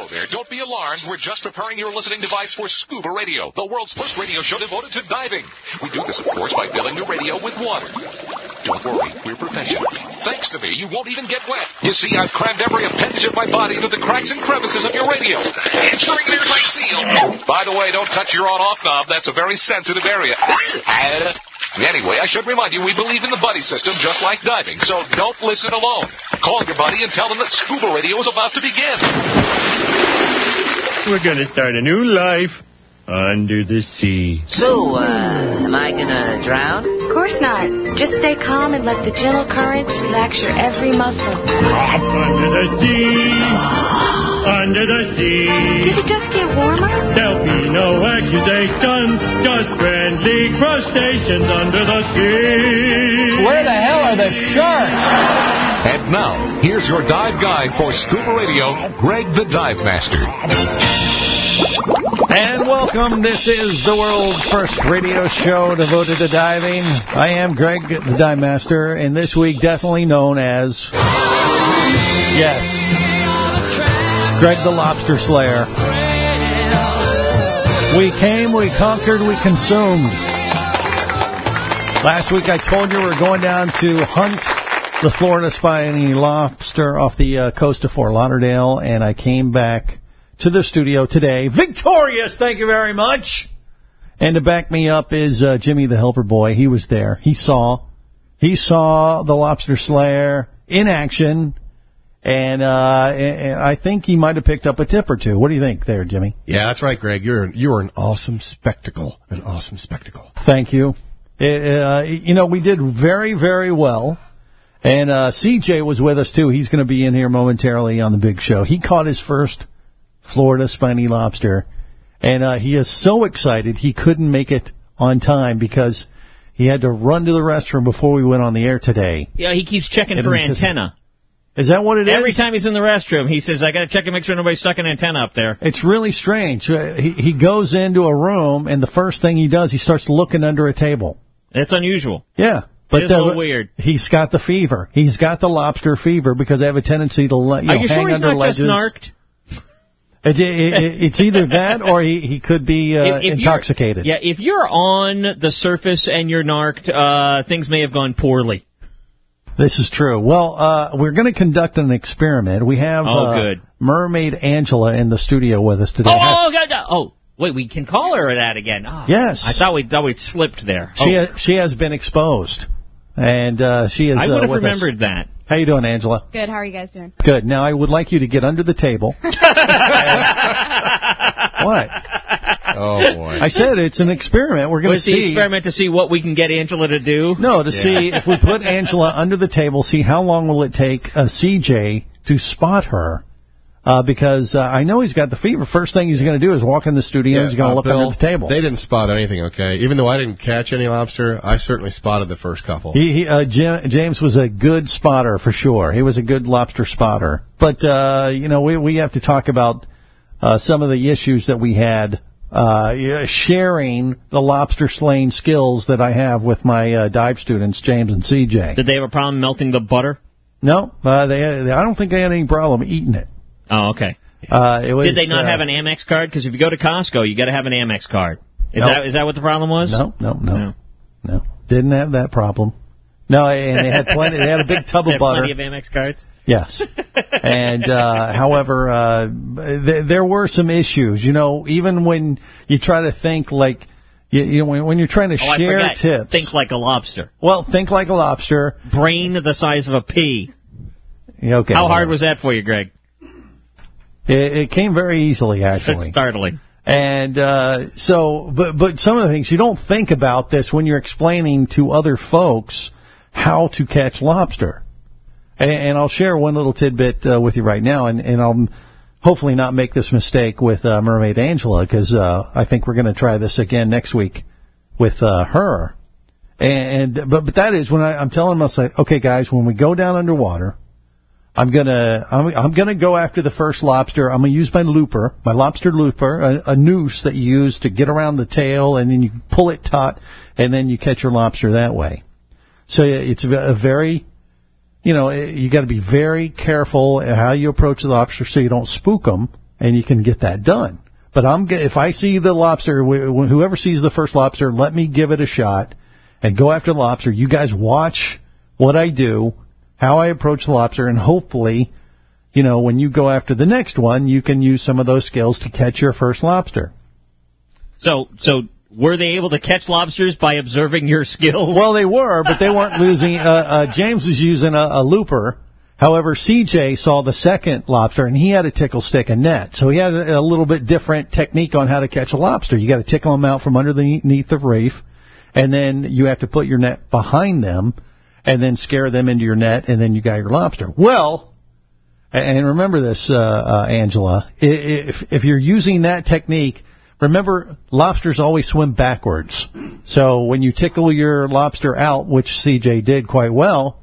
Hello there. Don't be alarmed. We're just preparing your listening device for Scuba Radio, the world's first radio show devoted to diving. We do this, of course, by filling your radio with water. Don't worry, we're professionals. Thanks to me, you won't even get wet. You see, I've crammed every appendage of my body into the cracks and crevices of your radio, ensuring an airtight seal. By the way, don't touch your on-off knob. That's a very sensitive area. Anyway, I should remind you, we believe in the buddy system just like diving, so don't listen alone. Call your buddy and tell them that Scuba Radio is about to begin. We're going to start a new life under the sea. So, am I going to drown? Of course not. Just stay calm and let the gentle currents relax your every muscle. Under the sea. Under the sea. Did it just get warmer? There'll be no accusations, just friendly crustaceans under the sea. Where the hell are the sharks? And now, here's your dive guide for Scuba Radio, Greg the Dive Master. And welcome. This is the world's first radio show devoted to diving. I am Greg the Dive Master, and this week definitely known as... Yes. Greg the Lobster Slayer. We came, we conquered, we consumed. Last week I told you we're going down to hunt the Florida spiny lobster off the coast of Fort Lauderdale, and I came back to the studio today victorious, thank you very much. And to back me up is Jimmy the Helper Boy. He was there. He saw the Lobster Slayer in action. And I think he might have picked up a tip or two. What do you think there, Jimmy? Yeah, that's right, Greg. You're an awesome spectacle. An awesome spectacle. Thank you. We did very, very well. And CJ was with us, too. He's going to be in here momentarily on the big show. He caught his first Florida spiny lobster. And he is so excited he couldn't make it on time because he had to run to the restroom before we went on the air today. Yeah, he keeps checking for antenna. Is that what it is? Every time he's in the restroom, he says, I got to check and make sure nobody's stuck an antenna up there. It's really strange. He goes into a room, and the first thing he does, he starts looking under a table. It's unusual. Yeah. But it's a little weird. He's got the fever. He's got the lobster fever because they have a tendency to Are you hang sure he's under not ledges. Just narked? It's either that or he could be intoxicated. Yeah, if you're on the surface and you're narked, things may have gone poorly. This is true. Well, we're going to conduct an experiment. We have good. Mermaid Angela in the studio with us today. Wait, we can call her that again. Oh, yes. I thought we'd slipped there. She has been exposed, and she is. I would have with remembered us. that. How you doing, Angela? Good. How are you guys doing? Good. Now I would like you to get under the table. What? Oh boy! I said it's an experiment. We're going to see the experiment to see what we can get Angela to do. No, to see if we put Angela under the table. See how long will it take CJ to spot her. Because I know he's got the fever. First thing he's going to do is walk in the studio. He's going to look under the table. They didn't spot anything, okay? Even though I didn't catch any lobster, I certainly spotted the first couple. James was a good spotter for sure. He was a good lobster spotter. But, we have to talk about some of the issues that we had sharing the lobster slaying skills that I have with my dive students, James and CJ. Did they have a problem melting the butter? No, I don't think they had any problem eating it. Oh, okay. Did they not have an Amex card? Because if you go to Costco, you got to have an Amex card. Is that what the problem was? No. Didn't have that problem. No, and they had plenty. They had a big tub of butter. Plenty of Amex cards. Yes, and however, there were some issues. Even when you try to think like, when you're trying to share tips. Think like a lobster. Well, think like a lobster. Brain the size of a pea. Okay. How hard was that for you, Greg? It came very easily, actually. That's startling. And but some of the things, you don't think about this when you're explaining to other folks how to catch lobster. And I'll share one little tidbit with you right now, and I'll hopefully not make this mistake with Mermaid Angela, because I think we're going to try this again next week with her. But that is when I'm telling them, okay, guys, when we go down underwater, I'm gonna go after the first lobster. I'm gonna use my looper, my lobster looper, a noose that you use to get around the tail, and then you pull it taut, and then you catch your lobster that way. So it's a very, you got to be very careful how you approach the lobster so you don't spook them, and you can get that done. But if I see the lobster, whoever sees the first lobster, let me give it a shot and go after the lobster. You guys watch what I do, how I approach the lobster, and hopefully, when you go after the next one, you can use some of those skills to catch your first lobster. So were they able to catch lobsters by observing your skills? Well, they were, but they weren't losing. James was using a looper. However, CJ saw the second lobster, and he had a tickle stick and net. So he had a little bit different technique on how to catch a lobster. You got to tickle them out from underneath the reef, and then you have to put your net behind them, and then scare them into your net, and then you got your lobster. Well, and remember this, Angela, if you're using that technique, remember, lobsters always swim backwards. So when you tickle your lobster out, which CJ did quite well,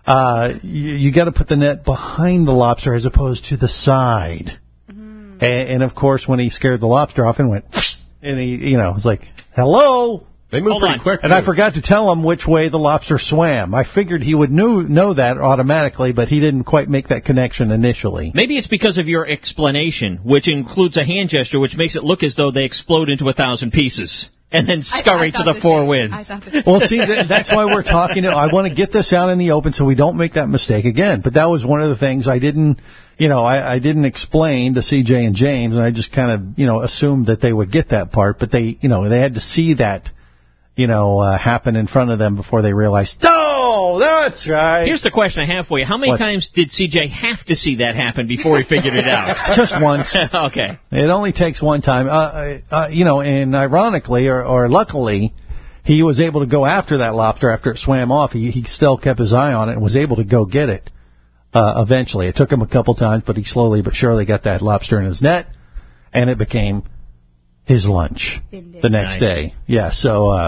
you got to put the net behind the lobster as opposed to the side. Mm. And of course, when he scared the lobster off and went, and he, was like, hello. They move pretty quick. And I forgot to tell him which way the lobster swam. I figured he would know that automatically, but he didn't quite make that connection initially. Maybe it's because of your explanation, which includes a hand gesture, which makes it look as though they explode into 1,000 pieces and then scurry to the four winds. Well, see, that's why we're talking. I want to get this out in the open so we don't make that mistake again. But that was one of the things I didn't, I didn't explain to CJ and James, and I just kind of, assumed that they would get that part. But they had to see that, happen in front of them before they realized, oh, that's right. Here's the question I have for you. How many times did CJ have to see that happen before he figured it out? Just once. Okay. It only takes one time. And ironically, or luckily, he was able to go after that lobster after it swam off. He still kept his eye on it and was able to go get it eventually. It took him a couple times, but he slowly but surely got that lobster in his net, and it became his lunch the next day. Yeah, so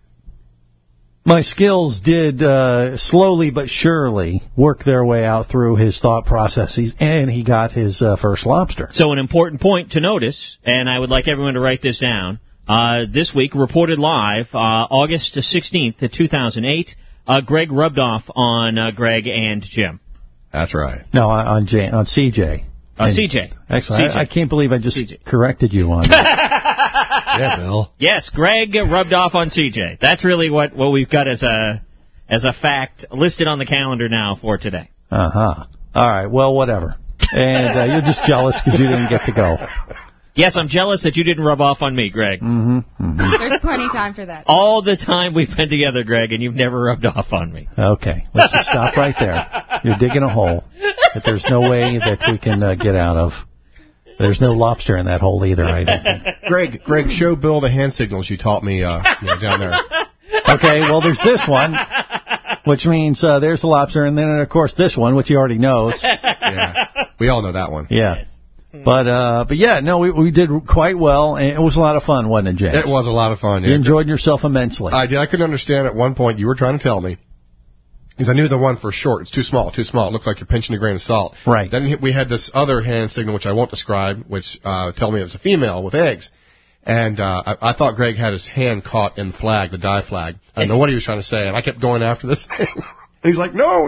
my skills did slowly but surely work their way out through his thought processes, and he got his first lobster. So an important point to notice, and I would like everyone to write this down, this week, reported live, August 16th, 2008, Greg rubbed off on Greg and Jim. That's right. No, on CJ. CJ. Excellent. CJ. I can't believe I just CJ. Corrected you on that. Yeah, Bill. Yes, Greg rubbed off on CJ. That's really what we've got as a fact listed on the calendar now for today. Uh-huh. All right, well, whatever. And you're just jealous because you didn't get to go. Yes, I'm jealous that you didn't rub off on me, Greg. Mm-hmm. Mm-hmm. There's plenty of time for that. All the time we've been together, Greg, and you've never rubbed off on me. Okay, let's just stop right there. You're digging a hole that there's no way that we can get out of. There's no lobster in that hole either, I don't think. Greg, show Bill the hand signals you taught me down there. Okay, well, there's this one, which means there's the lobster, and then, of course, this one, which he already knows. Yeah, we all know that one. Yeah. Yes. But yeah, no, we did quite well, and it was a lot of fun, wasn't it, James? It was a lot of fun. You enjoyed yourself immensely. I did. I couldn't understand at one point you were trying to tell me, because I knew the one for short. It's too small. It looks like you're pinching a grain of salt. Right. Then we had this other hand signal, which I won't describe, which told me it was a female with eggs. And I thought Greg had his hand caught in the flag, the die flag. I don't know what he was trying to say, and I kept going after this thing. And he's like, no.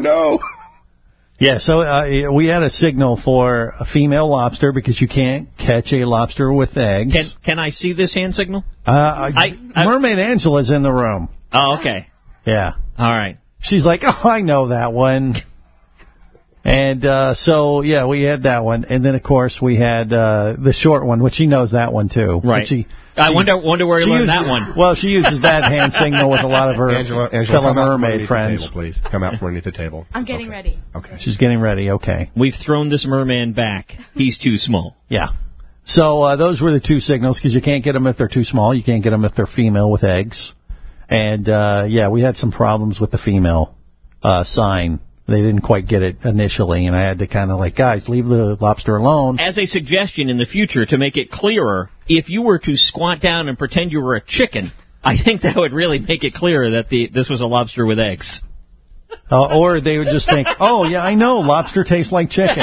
Yeah, so we had a signal for a female lobster because you can't catch a lobster with eggs. Can I see this hand signal? Mermaid Angela's in the room. Oh, okay. Yeah. All right. She's like, oh, I know that one. And so, yeah, we had that one. And then, of course, we had the short one, which she knows that one, too. Right. I wonder where he learned that one. Well, she uses that hand signal with a lot of her Angela, fellow mermaid friends. Table, please. Come out from underneath the table. I'm getting ready. Okay. She's getting ready, okay. We've thrown this merman back. He's too small. Yeah. So those were the two signals, because you can't get them if they're too small. You can't get them if they're female with eggs. And, yeah, we had some problems with the female sign. They didn't quite get it initially, and I had to kind of like, guys, leave the lobster alone. As a suggestion in the future to make it clearer, if you were to squat down and pretend you were a chicken, I think that would really make it clearer that this was a lobster with eggs. Or they would just think, oh, yeah, I know, lobster tastes like chicken.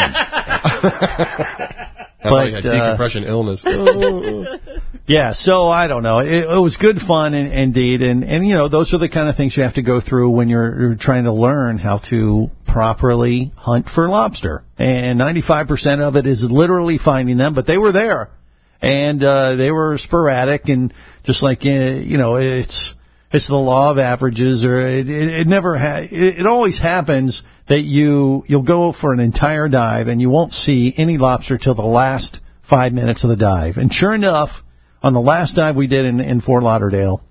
But had decompression illness. Yeah, so I don't know. It was good fun, indeed, and you know, those are the kind of things you have to go through when you're trying to learn how to properly hunt for lobster. And 95% of it is literally finding them, but they were there. And they were sporadic, and just like, it's the law of averages, or it never it always happens that you'll go for an entire dive and you won't see any lobster till the last 5 minutes of the dive. And sure enough, on the last dive we did in Fort Lauderdale,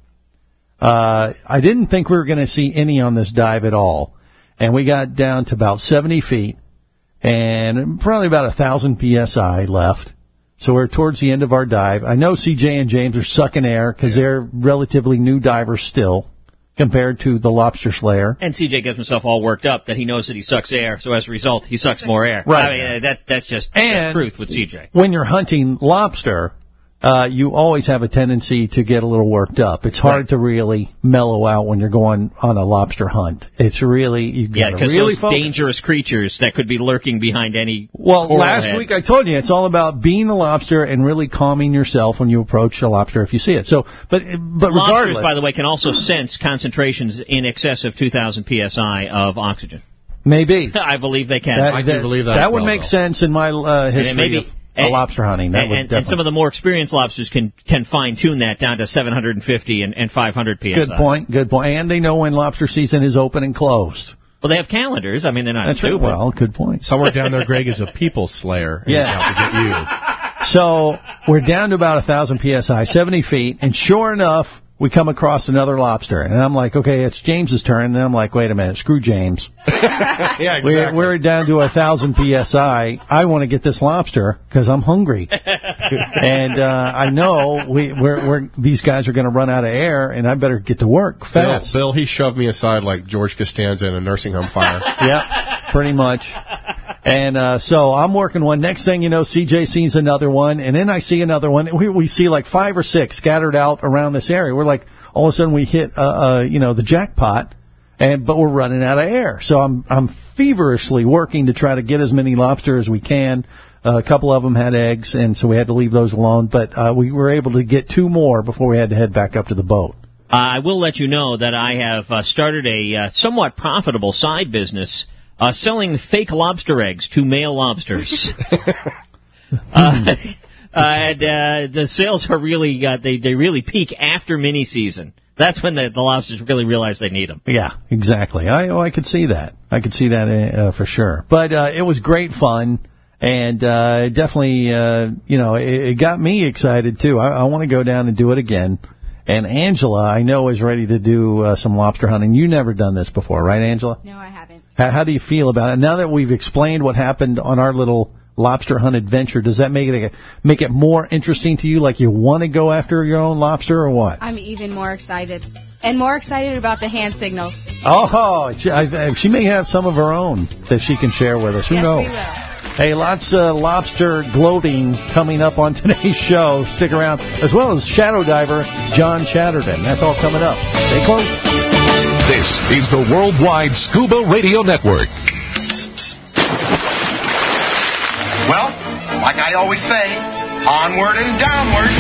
I didn't think we were going to see any on this dive at all. And we got down to about 70 feet and probably about 1,000 PSI left. So we're towards the end of our dive. I know CJ and James are sucking air because they're relatively new divers still compared to the lobster slayer. And CJ gets himself all worked up that he knows that he sucks air, so as a result, he sucks more air. Right. I mean, that's just the truth with CJ. When you're hunting lobster, you always have a tendency to get a little worked up. It's hard to really mellow out when you're going on a lobster hunt. It's really, you got to really those dangerous creatures that could be lurking behind any. Well, last week I told you it's all about being a lobster and really calming yourself when you approach a lobster if you see it. So, but regardless, lobsters, by the way, can also sense concentrations in excess of 2,000 psi of oxygen. Maybe. I believe they can. I do believe that. That would make sense in my history of lobster hunting. And some of the more experienced lobsters can fine-tune that down to 750 and 500 psi. Good point. And they know when lobster season is open and closed. Well, they have calendars. I mean, they're not stupid. Right. Well, good point. Somewhere down there, Greg is a people slayer. And yeah. Out to get you. So we're down to about 1,000 PSI, 70 feet, and sure enough, we come across another lobster. And I'm like, okay, it's James's turn. And then I'm like, wait a minute, screw James. Yeah, exactly. We're down to 1,000 PSI. I want to get this lobster because I'm hungry. And I know these guys are going to run out of air, and I better get to work fast. Bill, he shoved me aside like George Costanza in a nursing home fire. Yeah, pretty much. And so I'm working one. Next thing you know, CJ sees another one, and then I see another one. We see like 5 or 6 scattered out around this area. We're like, all of a sudden we hit, the jackpot, but we're running out of air. So I'm feverishly working to try to get as many lobster as we can. A couple of them had eggs, and so we had to leave those alone. But we were able to get 2 more before we had to head back up to the boat. I will let you know that I have started a somewhat profitable side business. Selling fake lobster eggs to male lobsters. And the sales are really, they really peak after mini season. That's when the lobsters really realize they need them. Yeah, exactly. I could see that. I could see that for sure. But it was great fun, and definitely, it got me excited too. I want to go down and do it again. And Angela, I know, is ready to do some lobster hunting. You've never done this before, right, Angela? No, I haven't. How do you feel about it? Now that we've explained what happened on our little lobster hunt adventure, does that make it more interesting to you, like you want to go after your own lobster, or what? I'm even more excited. And more excited about the hand signals. Oh, she may have some of her own that she can share with us. Who knows? Yes, we will. Hey, lots of lobster gloating coming up on today's show. Stick around, as well as shadow diver John Chatterton. That's all coming up. Stay close. This is the Worldwide Scuba Radio Network. Well, like I always say, onward and downward.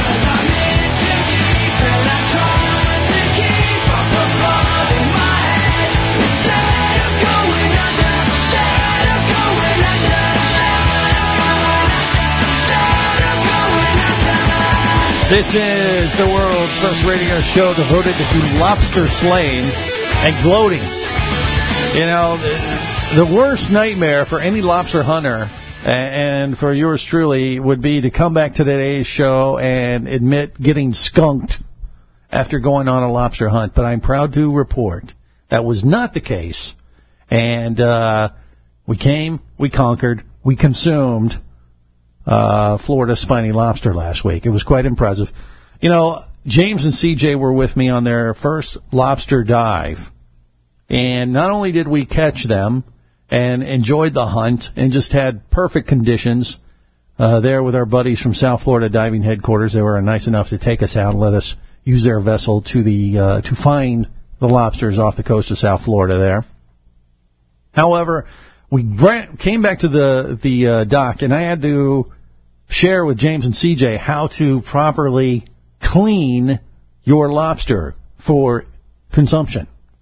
This is the world's first radio show devoted to lobster slaying and gloating. You know, the worst nightmare for any lobster hunter, and for yours truly, would be to come back to today's show and admit getting skunked after going on a lobster hunt. But I'm proud to report that was not the case. And we came, we conquered, we consumed Florida spiny lobster last week. It was quite impressive. You know, James and CJ were with me on their first lobster dive. And not only did we catch them and enjoyed the hunt and just had perfect conditions there with our buddies from South Florida Diving Headquarters. They were nice enough to take us out and let us use their vessel to find the lobsters off the coast of South Florida there. However, we came back to the dock, and I had to share with James and CJ how to properly clean your lobster for consumption.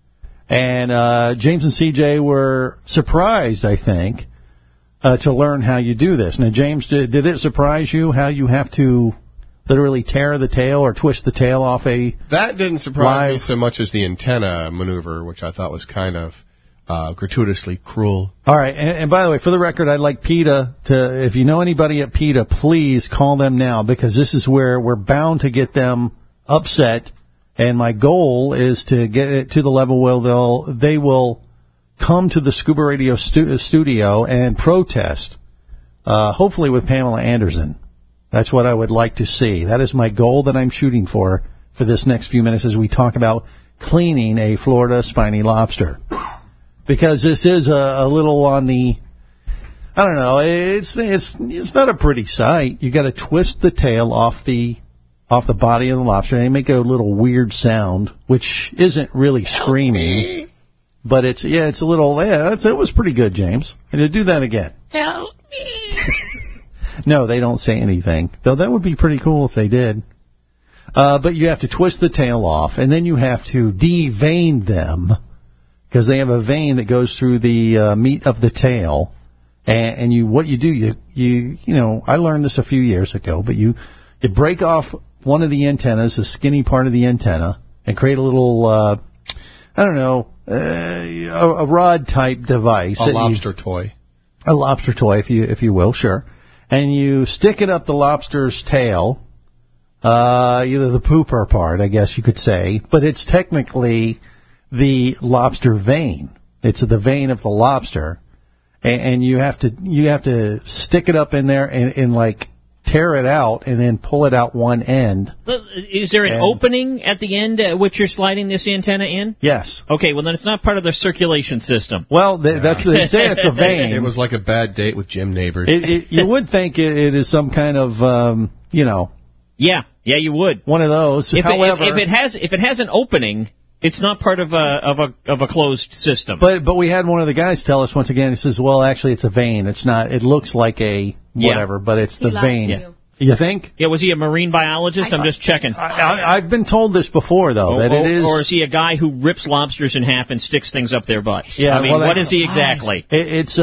And James and CJ were surprised, I think, to learn how you do this. Now, James, did it surprise you how you have to literally tear the tail or twist the tail off a That didn't surprise me so much as the antenna maneuver, which I thought was kind of gratuitously cruel. All right, and by the way, for the record, I'd like PETA to, if you know anybody at PETA, please call them now, because this is where we're bound to get them upset, and my goal is to get it to the level where they will come to the Scuba Radio studio and protest, hopefully with Pamela Anderson. That's what I would like to see. That is my goal that I'm shooting for this next few minutes as we talk about cleaning a Florida spiny lobster. Because this is a little on the, I don't know, it's not a pretty sight. You got to twist the tail off the body of the lobster, and they make a little weird sound, which isn't really screaming, but it's a little, it was pretty good, James. And do that again. Help me. No, they don't say anything, though that would be pretty cool if they did. But you have to twist the tail off, and then you have to devein them, because they have a vein that goes through the meat of the tail. And what you do, you know, I learned this a few years ago, but you break off one of the antennas, the skinny part of the antenna, and create a little, I don't know, a rod-type device. A lobster toy. A lobster toy, if you will, sure. And you stick it up the lobster's tail, either the pooper part, I guess you could say, but it's technically the lobster vein. It's the vein of the lobster, and you have to stick it up in there and like tear it out and then pull it out one end. Is there an opening at the end at which you're sliding this antenna in? Yes. Okay, well then it's not part of the circulation system. Well, they say it's a vein. It was like a bad date with Jim Neighbors. You would think it is some kind of, you know. Yeah, you would. One of those. However, if it has an opening, it's not part of a closed system. But we had one of the guys tell us once again. He says, "Well, actually, it's a vein. It's not. It looks like a whatever, but it's the vein." Yeah. You think? Yeah. Was he a marine biologist? I'm just checking. I've been told this before, though, that it is. Or is he a guy who rips lobsters in half and sticks things up their butts? Yeah. I mean, what is he exactly? It's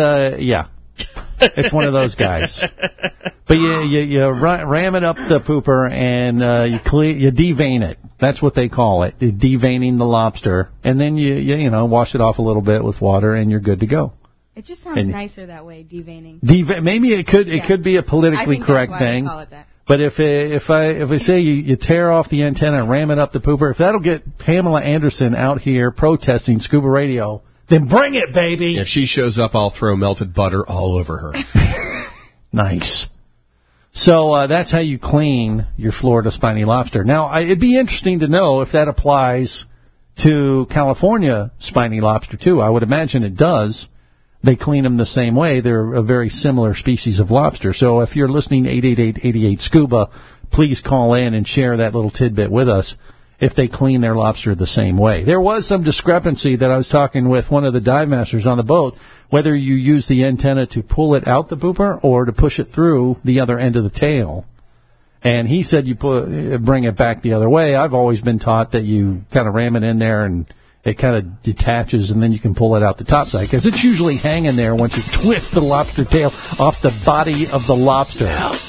It's one of those guys. But you ram it up the pooper and you devein it. That's what they call it, deveining the lobster, and then you wash it off a little bit with water, and you're good to go. It just sounds nicer that way, deveining. Maybe it could be a politically correct thing. Call it that. But if I say you tear off the antenna and ram it up the pooper, if that'll get Pamela Anderson out here protesting Scuba Radio, then bring it, baby. If she shows up, I'll throw melted butter all over her. Nice. So that's how you clean your Florida spiny lobster. Now, it'd be interesting to know if that applies to California spiny lobster, too. I would imagine it does. They clean them the same way. They're a very similar species of lobster. So if you're listening, 888-88-SCUBA, please call in and share that little tidbit with us if they clean their lobster the same way. There was some discrepancy that I was talking with one of the dive masters on the boat, whether you use the antenna to pull it out the pooper or to push it through the other end of the tail. And he said you bring it back the other way. I've always been taught that you kind of ram it in there and it kind of detaches, and then you can pull it out the top side, because it's usually hanging there once you twist the lobster tail off the body of the lobster.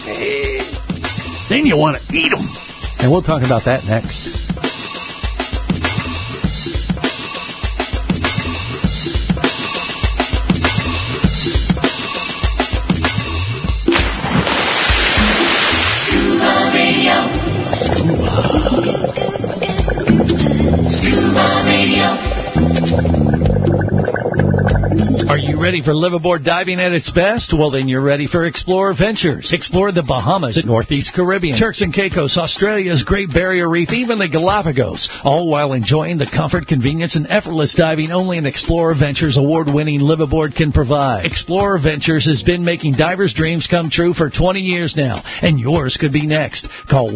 Then you want to eat them. And we'll talk about that next. Scuba Radio. Scuba Radio. Are you ready for liveaboard diving at its best? Well, then you're ready for Explorer Ventures. Explore the Bahamas, the Northeast Caribbean, Turks and Caicos, Australia's Great Barrier Reef, even the Galapagos, all while enjoying the comfort, convenience, and effortless diving only an Explorer Ventures award-winning liveaboard can provide. Explorer Ventures has been making divers' dreams come true for 20 years now, and yours could be next. Call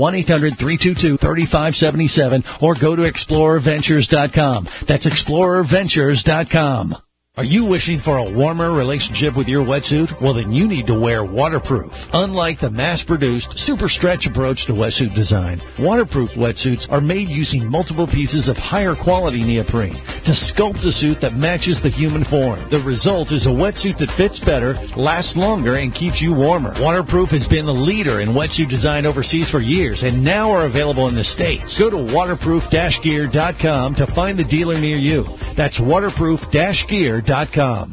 1-800-322-3577 or go to explorerventures.com. That's explorerventures.com. Are you wishing for a warmer relationship with your wetsuit? Well, then you need to wear waterproof. Unlike the mass-produced, super stretch approach to wetsuit design, waterproof wetsuits are made using multiple pieces of higher quality neoprene to sculpt a suit that matches the human form. The result is a wetsuit that fits better, lasts longer, and keeps you warmer. Waterproof has been the leader in wetsuit design overseas for years and now are available in the States. Go to waterproof-gear.com to find the dealer near you. That's waterproof-gear.com. All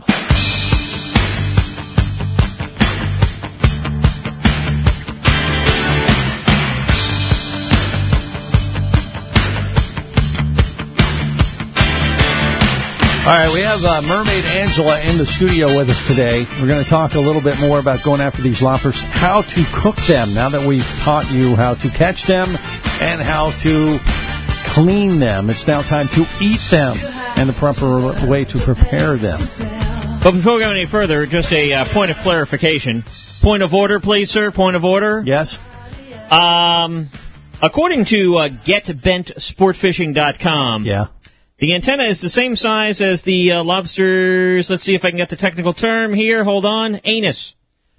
right, we have Mermaid Angela in the studio with us today. We're going to talk a little bit more about going after these lobsters, how to cook them, now that we've taught you how to catch them and how to clean them. It's now time to eat them and the proper way to prepare them. But before we go any further, just a point of clarification. Point of order, please, sir. Point of order. Yes. According to GetBentSportFishing.com, the antenna is the same size as the lobster's, let's see if I can get the technical term here. Hold on. Anus.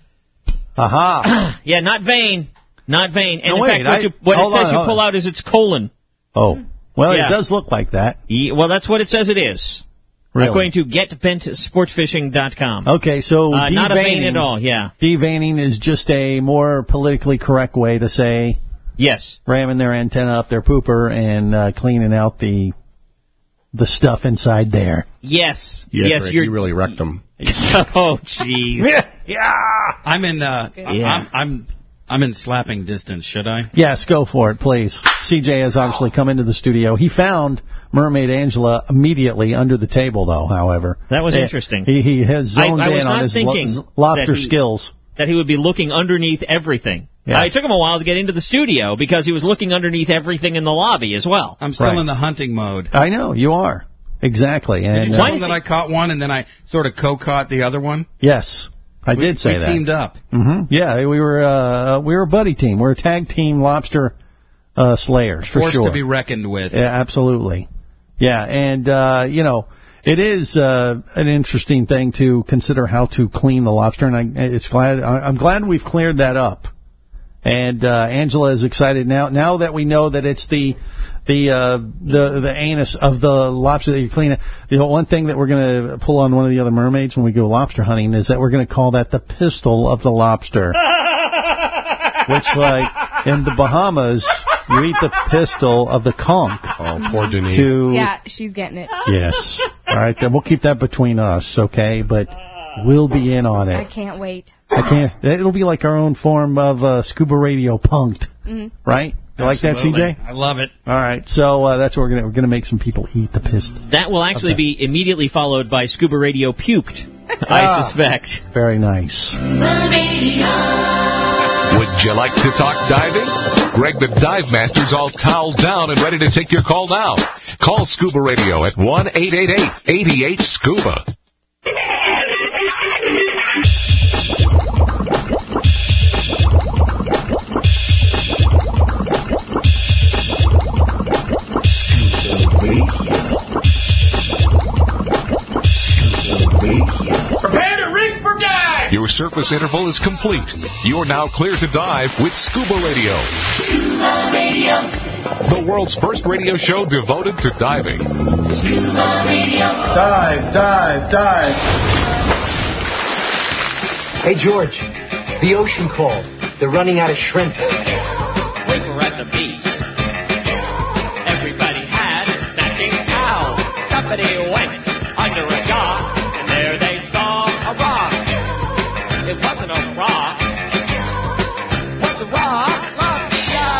Aha. Yeah, not vein. Not vein. And no, in fact, what it says you pull out is its colon. Oh. Well, it does look like that. Well, that's what it says it is. Really? According to GetBentSportFishing.com. Okay, so not a vein at all, yeah. Deveining is just a more politically correct way to say... Yes. Ramming their antenna up their pooper and cleaning out the stuff inside there. Yes. Yes, Rick, you really wrecked them. Oh, jeez. Yeah. I'm in. I'm in slapping distance. Should I? Yes, go for it, please. CJ has obviously come into the studio. He found Mermaid Angela immediately under the table, though. However, that was interesting. He has zoned in on his lobster skills. That he would be looking underneath everything. Yeah. It took him a while to get into the studio because he was looking underneath everything in the lobby as well. I'm still in the hunting mode. I know, you are. Exactly. And did you tell him that I caught one and then I sort of co-caught the other one? Yes, I did say that. We teamed up. Mm-hmm. Yeah, we were a buddy team. We're a tag team lobster slayers, for sure. Forced to be reckoned with. Yeah, absolutely. Yeah, and, it is an interesting thing to consider how to clean the lobster, and I'm glad we've cleared that up. And Angela is excited now that we know that it's the anus of the lobster that you clean. One thing that we're going to pull on one of the other mermaids when we go lobster hunting is that we're going to call that the pistol of the lobster. Which, like, in the Bahamas, you eat the pistol of the conch. Oh, poor Denise. Yeah, she's getting it. Yes. All right, then we'll keep that between us, okay? But we'll be in on it. I can't wait. It'll be like our own form of scuba radio punked, right? You like that, CJ? I love it. All right, so that's what we're gonna make some people eat the pistol. That will actually be immediately followed by Scuba Radio Puked, I suspect. Very nice. Would you like to talk diving? Greg the Dive Master's all toweled down and ready to take your call now. Call Scuba Radio at 1-888-88-SCUBA. Prepare to rig for dive! Your surface interval is complete. You're now clear to dive with Scuba Radio. Scuba Radio. The world's first radio show devoted to diving. Scuba Radio. Dive, dive, dive. Hey, George, the ocean called. They're running out of shrimp. We were at the beach. Everybody had matching towels. Somebody went under a dock, and there they saw a rock. It wasn't a rock. It was a rock lobster.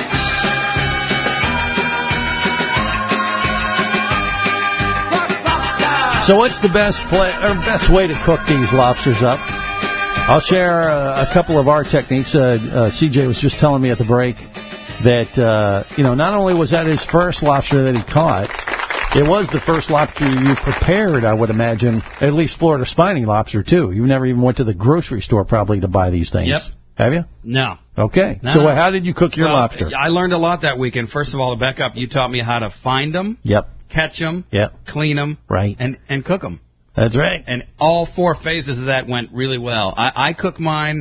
Rock lobster. So what's the best way to cook these lobsters up? I'll share a couple of our techniques. CJ was just telling me at the break that, not only was that his first lobster that he caught, it was the first lobster you prepared, I would imagine, at least Florida spiny lobster, too. You never even went to the grocery store probably to buy these things. Yep. Have you? No. Okay. No. So how did you cook your lobster? I learned a lot that weekend. First of all, to back up, you taught me how to find them, Yep. catch them, Yep. clean them, right, and cook them. That's right. And all 4 phases of that went really well. I cooked mine.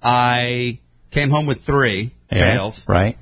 I came home with 3 tails. Right.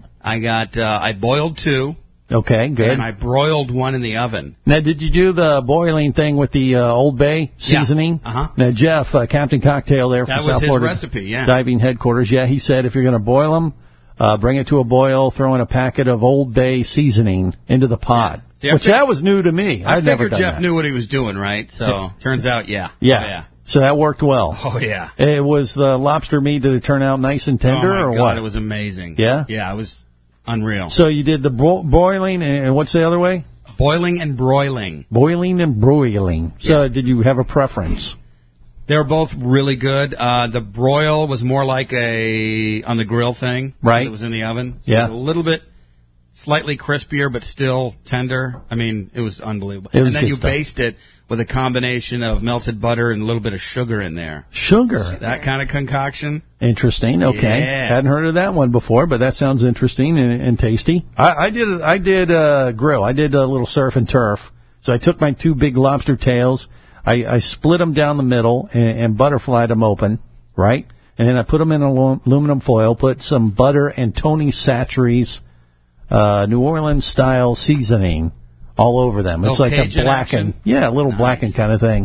I boiled 2. Okay, good. And I broiled 1 in the oven. Now, did you do the boiling thing with the Old Bay seasoning? Yeah. Uh-huh. Now, Jeff, Captain Cocktail there from South Florida recipe, yeah. Diving Headquarters, he said if you're going to boil them, bring it to a boil, throw in a packet of Old Bay seasoning into the pot. Yeah. See, that was new to me. I figured Jeff knew what he was doing, right? So, turns out, Yeah. So that worked well. Oh, yeah. It was the lobster meat. Did it turn out nice and tender or what? God, it was amazing. Yeah? Yeah, it was unreal. So you did the boiling, and what's the other way? Boiling and broiling. Boiling and broiling. So did you have a preference? They were both really good. The broil was more like on the grill thing. Right. It was in the oven. So yeah. It was a little bit slightly crispier, but still tender. I mean, it was unbelievable. And then you baste it with a combination of melted butter and a little bit of sugar in there. Sugar? That kind of concoction. Interesting. Okay. Yeah. Hadn't heard of that one before, but that sounds interesting and tasty. I did grill. I did a little surf and turf. So I took my 2 big lobster tails. I split them down the middle and butterflied them open, right? And then I put them in aluminum foil, put some butter and Tony Chachere's New Orleans-style seasoning all over them. It's like a blackened, a little blackened kind of thing.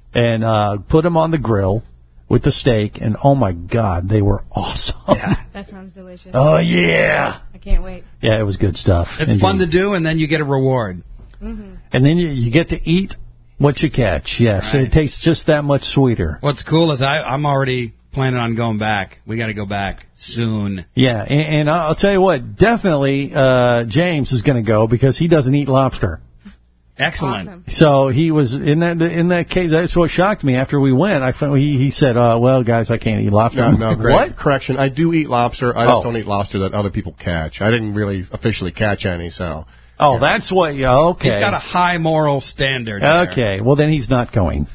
And put them on the grill with the steak, and oh my God, they were awesome. Yeah. That sounds delicious. Oh, yeah. I can't wait. Yeah, it was good stuff. It's fun to do, and then you get a reward. Mm-hmm. And then you get to eat what you catch, yes. Right. It tastes just that much sweeter. What's cool is I'm already planning on going back. We got to go back soon. Yeah, and I'll tell you what, definitely James is going to go because he doesn't eat lobster. Excellent. Awesome. So he was in that case. That's what shocked me. After we went, he said, "Well, guys, I can't eat lobster." No, Greg, what? Correction. I do eat lobster. I just don't eat lobster that other people catch. I didn't really officially catch any, so. Oh, that's what. Yeah, okay. He's got a high moral standard. Okay, well then he's not going.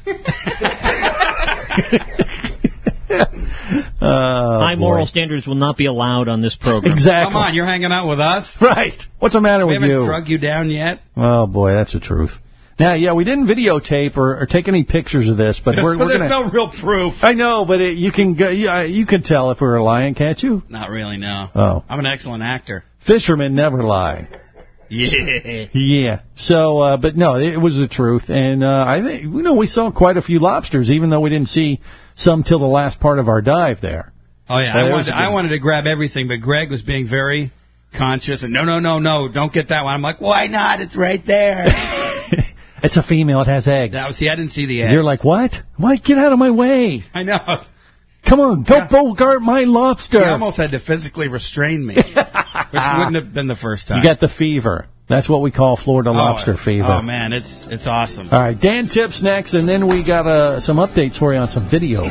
High moral standards will not be allowed on this program. Exactly. Come on, you're hanging out with us? Right. What's the matter with you? We haven't drug you down yet? Oh, boy, that's the truth. Now, we didn't videotape or take any pictures of this, but we're there's gonna, no real proof. I know, but you can tell if we're lying, can't you? Not really, no. Oh. I'm an excellent actor. Fishermen never lie. Yeah. Yeah. So, but no, it was the truth, and I think we saw quite a few lobsters, even though we didn't see some till the last part of our dive there. Oh yeah, I wanted to grab everything, but Greg was being very conscious and no, don't get that one. I'm like, why not? It's right there. It's a female. It has eggs. I didn't see the eggs. You're like, what? What? Get out of my way. I know. Come on, don't bogart my lobster. He almost had to physically restrain me, which wouldn't have been the first time. You got the fever. That's what we call Florida lobster fever. Oh, man, it's awesome. All right, Dan Tips next, and then we got some updates for you on some video.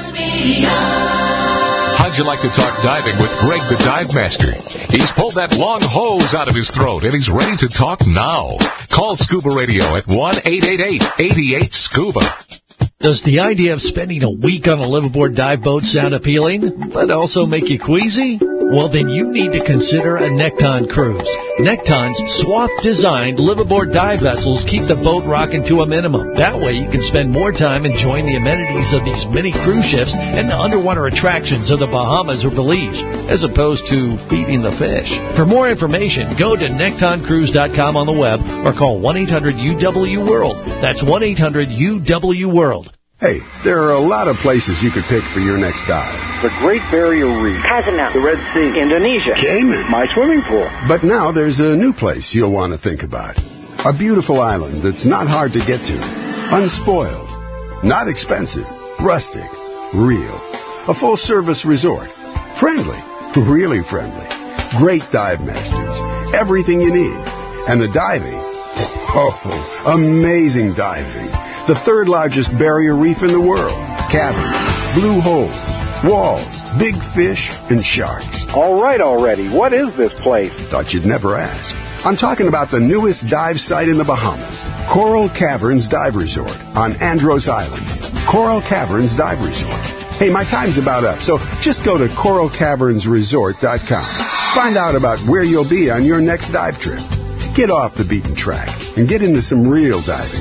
How'd you like to talk diving with Greg the Dive Master? He's pulled that long hose out of his throat, and he's ready to talk now. Call Scuba Radio at 1-888-88-SCUBA. Does the idea of spending a week on a liveaboard dive boat sound appealing, but also make you queasy? Well, then you need to consider a Nekton cruise. Nekton's swath-designed liveaboard dive vessels keep the boat rocking to a minimum. That way you can spend more time enjoying the amenities of these mini cruise ships and the underwater attractions of the Bahamas or Belize, as opposed to feeding the fish. For more information, go to nektoncruise.com on the web or call 1-800-UW-WORLD. That's 1-800-UW-WORLD. Hey, there are a lot of places you could pick for your next dive. The Great Barrier Reef, Kazana, the Red Sea, Indonesia, Cayman, my swimming pool. But now there's a new place you'll want to think about. A beautiful island that's not hard to get to. Unspoiled. Not expensive. Rustic. Real. A full-service resort. Friendly. Really friendly. Great dive masters. Everything you need. And the diving. Oh, amazing diving. The third largest barrier reef in the world. Caverns, blue holes, walls, big fish, and sharks. All right already. What is this place? Thought you'd never ask. I'm talking about the newest dive site in the Bahamas. Coral Caverns Dive Resort on Andros Island. Coral Caverns Dive Resort. Hey, my time's about up, so just go to coralcavernsresort.com. Find out about where you'll be on your next dive trip. Get off the beaten track and get into some real diving.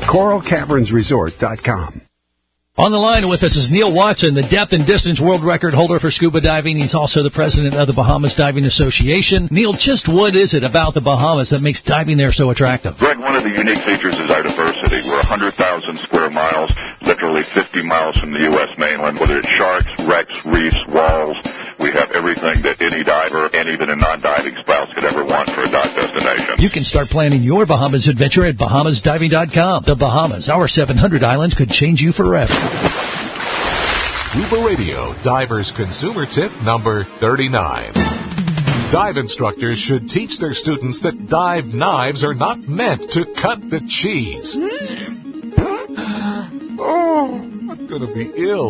CoralCavernsResort.com. On the line with us is Neil Watson, the depth and distance world record holder for scuba diving. He's also the president of the Bahamas Diving Association. Neil, just what is it about the Bahamas that makes diving there so attractive? Greg, one of the unique features is our diversity. We're 100,000 square miles, literally 50 miles from the U.S. mainland, whether it's sharks, wrecks, reefs, walls. We have everything that any diver and even a non-diving spouse could ever want for a dive destination. You can start planning your Bahamas adventure at BahamasDiving.com. The Bahamas, our 700 islands could change you forever. Scuba Radio Diver's Consumer Tip number 39. Dive instructors should teach their students that dive knives are not meant to cut the cheese. Oh, I'm going to be ill.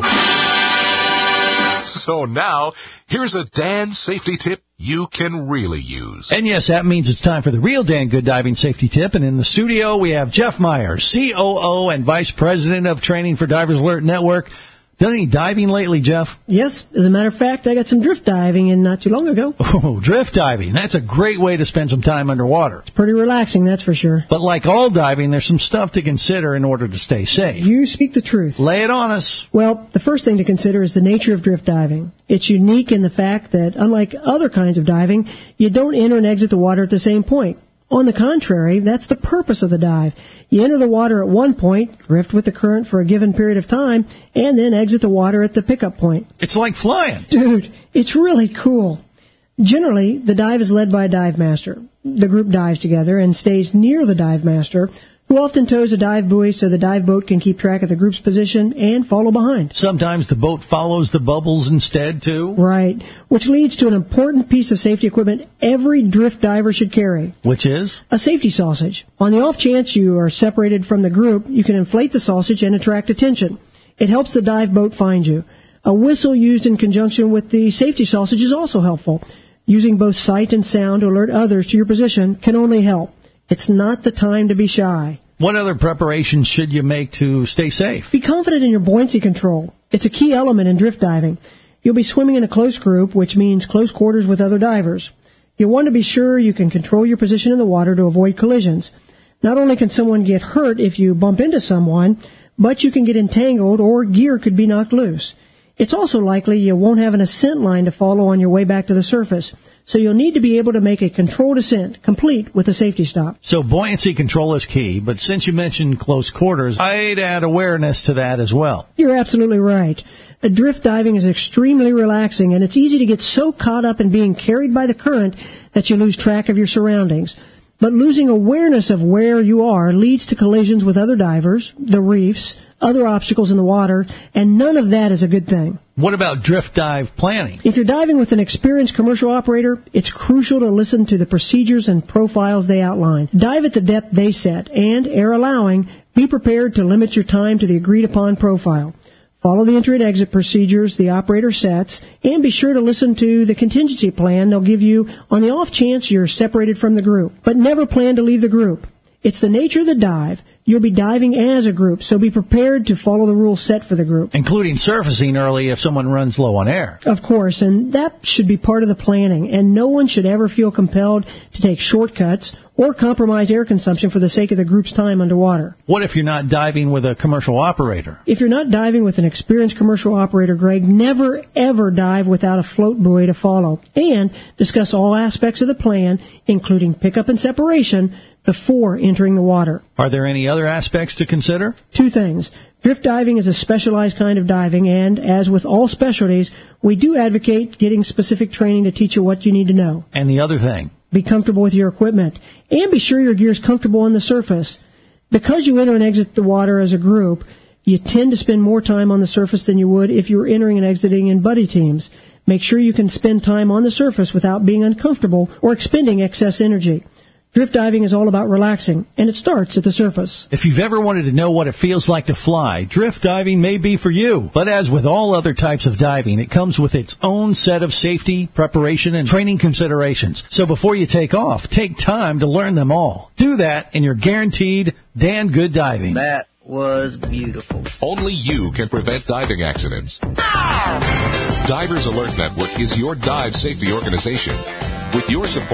So now, here's a Dan safety tip you can really use. And yes, that means it's time for the real Dan Good Diving Safety Tip. And in the studio, we have Jeff Myers, COO and Vice President of Training for Divers Alert Network. Done any diving lately, Jeff? Yes. As a matter of fact, I got some drift diving in not too long ago. Oh, drift diving. That's a great way to spend some time underwater. It's pretty relaxing, that's for sure. But like all diving, there's some stuff to consider in order to stay safe. You speak the truth. Lay it on us. Well, the first thing to consider is the nature of drift diving. It's unique in the fact that, unlike other kinds of diving, you don't enter and exit the water at the same point. On the contrary, that's the purpose of the dive. You enter the water at one point, drift with the current for a given period of time, and then exit the water at the pickup point. It's like flying. Dude, it's really cool. Generally, the dive is led by a dive master. The group dives together and stays near the dive master, who often tows a dive buoy so the dive boat can keep track of the group's position and follow behind. Sometimes the boat follows the bubbles instead, too. Right, which leads to an important piece of safety equipment every drift diver should carry. Which is? A safety sausage. On the off chance you are separated from the group, you can inflate the sausage and attract attention. It helps the dive boat find you. A whistle used in conjunction with the safety sausage is also helpful. Using both sight and sound to alert others to your position can only help. It's not the time to be shy. What other preparations should you make to stay safe? Be confident in your buoyancy control. It's a key element in drift diving. You'll be swimming in a close group, which means close quarters with other divers. You'll want to be sure you can control your position in the water to avoid collisions. Not only can someone get hurt if you bump into someone, but you can get entangled or gear could be knocked loose. It's also likely you won't have an ascent line to follow on your way back to the surface. So you'll need to be able to make a controlled ascent, complete with a safety stop. So buoyancy control is key, but since you mentioned close quarters, I'd add awareness to that as well. You're absolutely right. Drift diving is extremely relaxing, and it's easy to get so caught up in being carried by the current that you lose track of your surroundings. But losing awareness of where you are leads to collisions with other divers, the reefs, other obstacles in the water, and none of that is a good thing. What about drift dive planning? If you're diving with an experienced commercial operator, it's crucial to listen to the procedures and profiles they outline. Dive at the depth they set, and, air allowing, be prepared to limit your time to the agreed-upon profile. Follow the entry and exit procedures the operator sets, and be sure to listen to the contingency plan they'll give you on the off chance you're separated from the group. But never plan to leave the group. It's the nature of the dive. You'll be diving as a group, so be prepared to follow the rules set for the group. Including surfacing early if someone runs low on air. Of course, and that should be part of the planning, and no one should ever feel compelled to take shortcuts or compromise air consumption for the sake of the group's time underwater. What if you're not diving with a commercial operator? If you're not diving with an experienced commercial operator, Greg, never ever dive without a float buoy to follow, and discuss all aspects of the plan, including pickup and separation, before entering the water. Are there any other aspects to consider? Two things. Drift diving is a specialized kind of diving, and as with all specialties, we do advocate getting specific training to teach you what you need to know. And the other thing? Be comfortable with your equipment, and be sure your gear is comfortable on the surface. Because you enter and exit the water as a group, you tend to spend more time on the surface than you would if you were entering and exiting in buddy teams. Make sure you can spend time on the surface without being uncomfortable or expending excess energy. Drift diving is all about relaxing, and it starts at the surface. If you've ever wanted to know what it feels like to fly, drift diving may be for you. But as with all other types of diving, it comes with its own set of safety, preparation, and training considerations. So before you take off, take time to learn them all. Do that, and you're guaranteed Dan Good Diving. That was beautiful. Only you can prevent diving accidents. Divers Alert Network is your dive safety organization. With your support,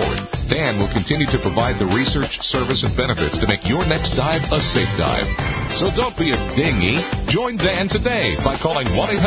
Dan will continue to provide the research, service, and benefits to make your next dive a safe dive. So don't be a dinghy. Join Dan today by calling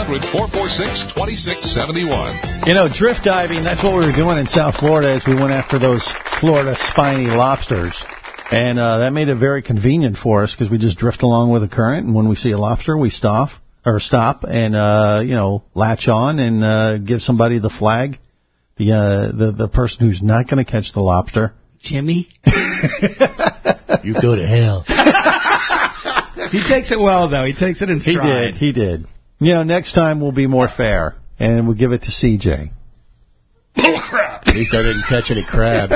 1-800-446-2671. You know, drift diving, that's what we were doing in South Florida as we went after those Florida spiny lobsters. And that made it very convenient for us because we just drift along with the current, and when we see a lobster, we stop and, latch on and give somebody the flag, the person who's not going to catch the lobster. Jimmy? You go to hell. He takes it well, though. He takes it in stride. He did. You know, next time we'll be more fair, and we'll give it to CJ. At least I didn't catch any crab.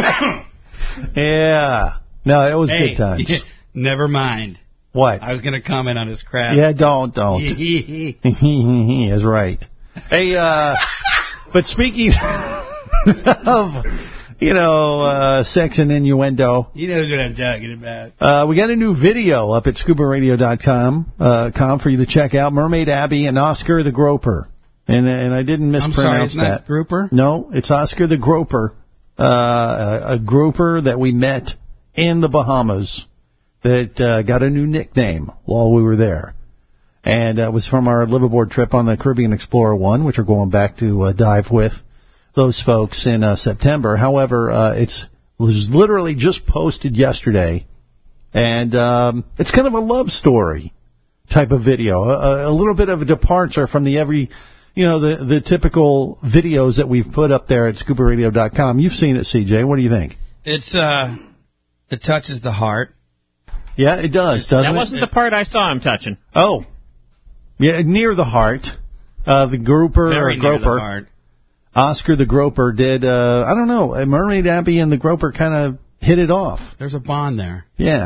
Yeah. No, it was good times. Never mind. What? I was going to comment on his crab. Yeah, don't. He is right. Hey, but speaking of, sex and innuendo. He knows what I'm talking about. We got a new video up at scubaradio.com for you to check out. Mermaid Abby and Oscar the Groper. And I didn't mispronounce that. I'm sorry, isn't that Grouper? No, it's Oscar the Groper. A grouper that we met in the Bahamas that got a new nickname while we were there. And it was from our liveaboard trip on the Caribbean Explorer 1, which we're going back to dive with those folks in September. However, it was literally just posted yesterday. And it's kind of a love story type of video, a little bit of a departure from the typical videos that we've put up there at scubaradio.com. You've seen it, CJ. What do you think? It touches the heart. Yeah, it does, doesn't it? That wasn't the part I saw him touching. Oh. Yeah, near the heart. The grouper Very or groper. Near the heart. Oscar the Groper did, I don't know, Mermaid Abby and the Groper kind of hit it off. There's a bond there. Yeah.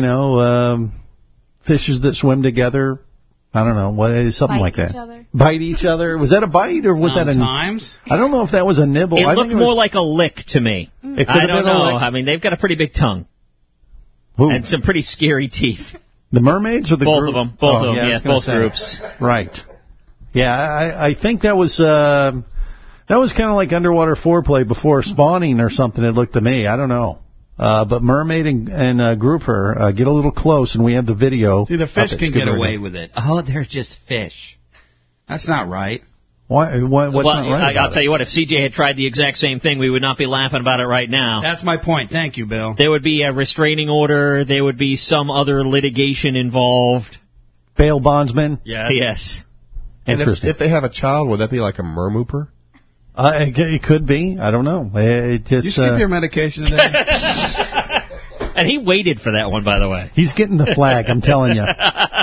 Fishes that swim together. I don't know, something like that. Bite each other. Was that a bite or was that a... Sometimes. I don't know if that was a nibble. It looked more like a lick to me. It I don't know. I mean, they've got a pretty big tongue. Who? And some pretty scary teeth. The mermaids or the both group? of them. Both of them, yeah, both groups. Right. Yeah, I think that was kind of like underwater foreplay before spawning or something, it looked to me. I don't know. But mermaid and grouper get a little close, and we have the video. See, the fish can get away with it. Oh, they're just fish. That's not right. What's not right I'll tell you what, if CJ had tried the exact same thing, we would not be laughing about it right now. That's my point. Thank you, Bill. There would be a restraining order. There would be some other litigation involved. Bail bondsman? Yes. Interesting. If they have a child, would that be like a mermooper? It could be. I don't know. It just, you skip your medication today? And he waited for that one, by the way. He's getting the flag, I'm telling you.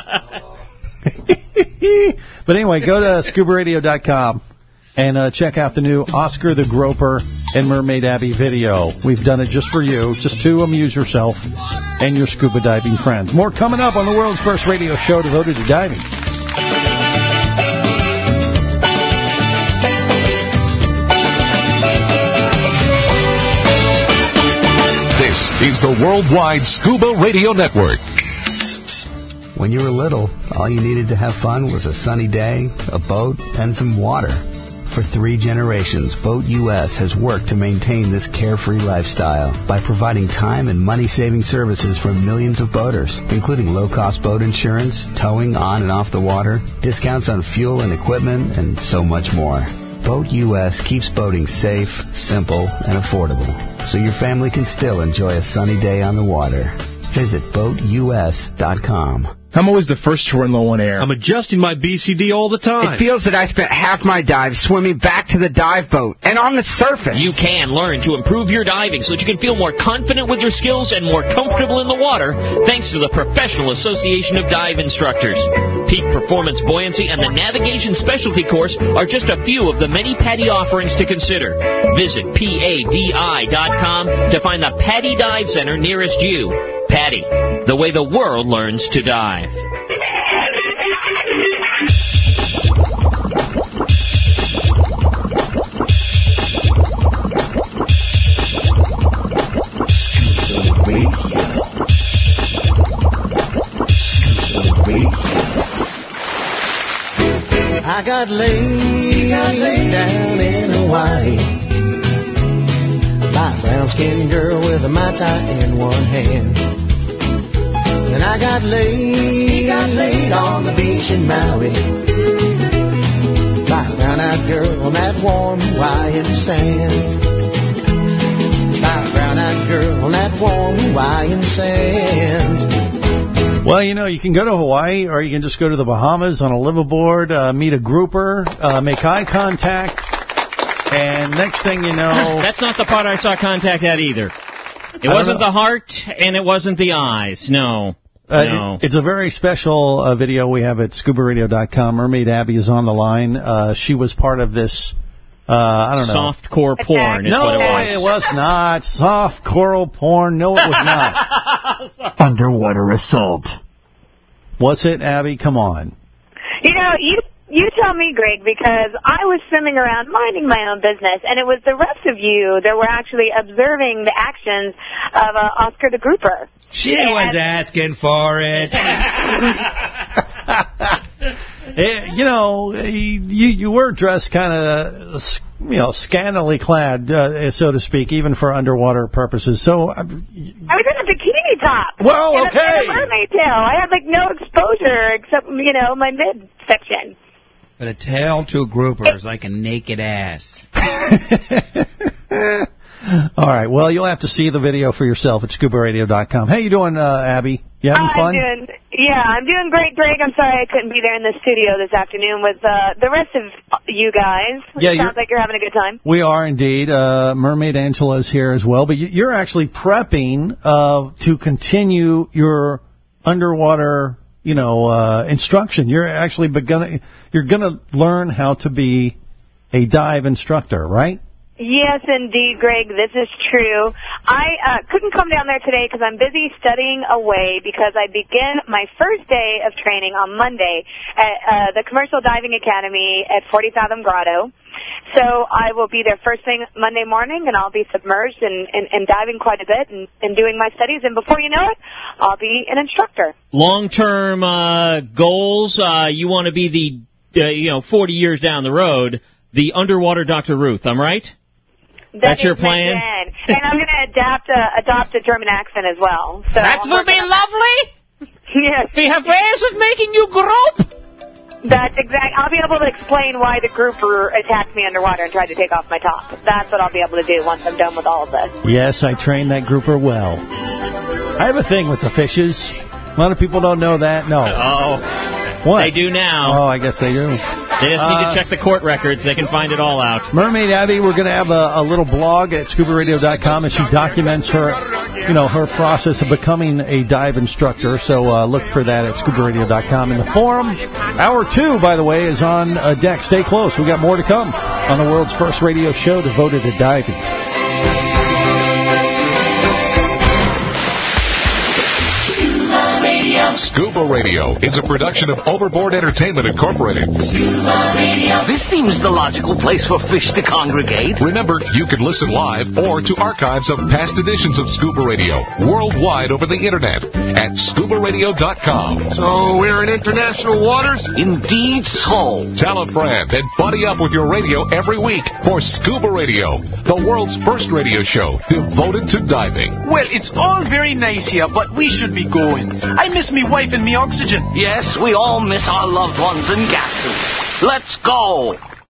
But anyway, go to scubaradio.com and check out the new Oscar the Groper and Mermaid Abby video. We've done it just for you, just to amuse yourself and your scuba diving friends. More coming up on the world's first radio show devoted to diving. This is the Worldwide Scuba Radio Network. When you were little, all you needed to have fun was a sunny day, a boat, and some water. For 3 generations, Boat US has worked to maintain this carefree lifestyle by providing time and money-saving services for millions of boaters, including low-cost boat insurance, towing on and off the water, discounts on fuel and equipment, and so much more. Boat US keeps boating safe, simple, and affordable, so your family can still enjoy a sunny day on the water. Visit BoatUS.com. I'm always the first to run low on air. I'm adjusting my BCD all the time. It feels that I spent half my dive swimming back to the dive boat and on the surface. You can learn to improve your diving so that you can feel more confident with your skills and more comfortable in the water thanks to the Professional Association of Dive Instructors. Peak Performance Buoyancy and the Navigation Specialty Course are just a few of the many PADI offerings to consider. Visit PADI.com to find the PADI Dive Center nearest you. PADI, the way the world learns to dive. I got laid down in Hawaii. My brown brown-skinned girl with a Mai Tai in one hand. And I got laid on the beach in Maui by a brown-eyed girl on that warm Hawaiian sand. By a brown-eyed girl on that warm Hawaiian sand. Well, you know, you can go to Hawaii or you can just go to the Bahamas on a liveaboard, meet a grouper, make eye contact, and next thing you know... That's not the part I saw contact at either. It wasn't the heart and it wasn't the eyes. No. No. It's a very special video we have at ScubaRadio.com. Mermaid Abby is on the line. She was part of this... I don't know. Softcore porn is what it was. No, it was not. Soft coral porn. No, it was not. Underwater assault. What's it, Abby? Come on. You know, you tell me, Greg, because I was swimming around minding my own business, and it was the rest of you that were actually observing the actions of Oscar the Grouper. She was asking for it. You know, you were dressed kind of, scantily clad, so to speak, even for underwater purposes. So I was in a bikini top. Well, okay. And a mermaid tail. I had no exposure except my midsection. But a tail to a grouper is like a naked ass. All right. Well, you'll have to see the video for yourself at ScubaRadio.com. How you doing, Abby? You having fun? I'm doing great, Greg. I'm sorry I couldn't be there in the studio this afternoon with the rest of you guys. Yeah, sounds like you're having a good time. We are indeed. Mermaid Angela is here as well. But you're actually prepping to continue your underwater, instruction. You're actually you're gonna learn how to be a dive instructor, right? Yes, indeed, Greg. This is true. I couldn't come down there today because I'm busy studying away because I begin my first day of training on Monday at the Commercial Diving Academy at 40 Fathom Grotto. So I will be there first thing Monday morning, and I'll be submerged and diving quite a bit and doing my studies. And before you know it, I'll be an instructor. Long-term goals, you want to be the, 40 years down the road, the underwater Dr. Ruth, I'm right? That's your plan? And I'm going to adopt a German accent as well. So that will be lovely. Yes. We have ways of making you grope. That's exact. I'll be able to explain why the grouper attacked me underwater and tried to take off my top. That's what I'll be able to do once I'm done with all of this. Yes, I trained that grouper well. I have a thing with the fishes. A lot of people don't know that. No. Oh. What? They do now. Oh, I guess they do. They just need to check the court records. They can find it all out. Mermaid Abby, we're going to have a little blog at ScubaRadio.com, and she documents her, her process of becoming a dive instructor. So look for that at ScubaRadio.com. In the forum, Hour 2, by the way, is on deck. Stay close. We got more to come on the world's first radio show devoted to diving. Scuba Radio is a production of Overboard Entertainment Incorporated. Scuba Radio. This seems the logical place for fish to congregate. Remember, you can listen live or to archives of past editions of Scuba Radio worldwide over the internet at ScubaRadio.com. So we're in international waters? Indeed so. Tell a friend and buddy up with your radio every week for Scuba Radio, the world's first radio show devoted to diving. Well, it's all very nice here, but we should be going. I miss me wife and me oxygen. Yes, we all miss our loved ones and gases. Let's go.